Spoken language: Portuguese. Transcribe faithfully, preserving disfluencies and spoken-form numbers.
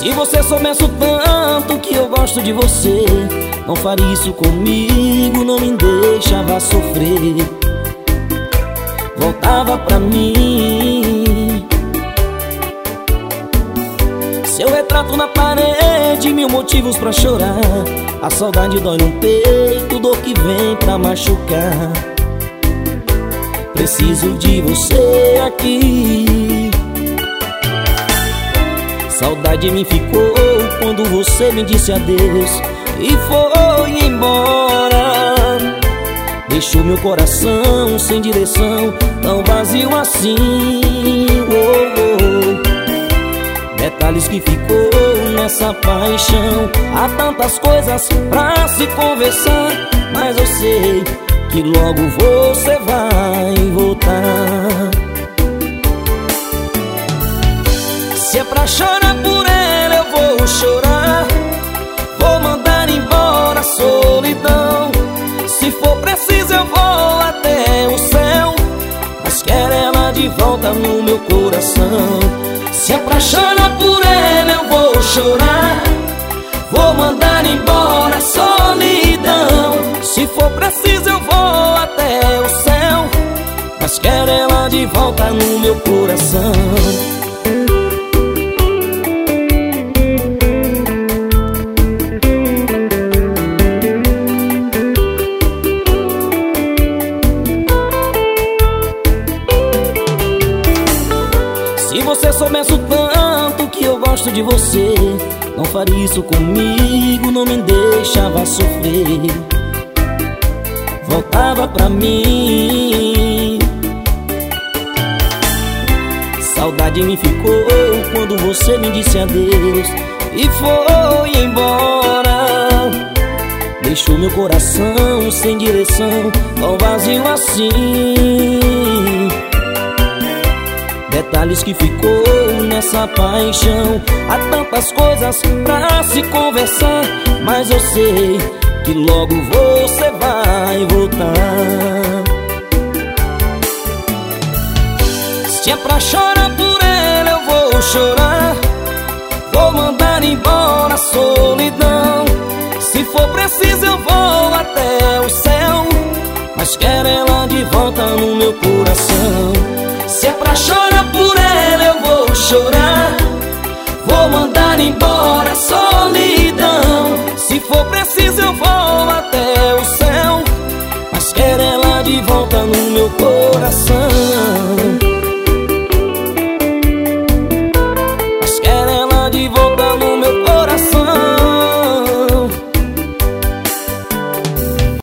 Se você soubesse o tanto que eu gosto de você, não faria isso comigo, não me deixava sofrer. Voltava pra mim. Seu retrato na parede, mil motivos pra chorar. A saudade dói no peito, dor que vem pra machucar. Preciso de você aqui. Saudade me ficou quando você me disse adeus e foi embora. Deixou meu coração sem direção, tão vazio assim. Oh, oh. Detalhes que ficou nessa paixão. Há tantas coisas pra se conversar, mas eu sei que logo você vai voltar. Se é pra chorar por ela, eu vou chorar. Vou mandar embora a solidão. Se for preciso eu vou até o céu, mas quero ela de volta no meu coração. Se é pra chorar por ela, eu vou chorar. Vou mandar embora a solidão. Se for preciso eu vou até o céu, mas quero ela de volta no meu coração. Se você soubesse o tanto que eu gosto de você, não faria isso comigo, não me deixava sofrer. Voltava pra mim. Saudade me ficou quando você me disse adeus e foi embora. Deixou meu coração sem direção, tão vazio assim. Detalhes que ficou nessa paixão. Há tantas coisas pra se conversar, mas eu sei que logo você vai voltar. Se é pra chorar por ela, eu vou chorar. Vou mandar embora a solidão. Se for preciso eu vou até o céu, mas quero ela de volta no meu coração. Se é pra chorar por ela, eu vou chorar. Vou mandar embora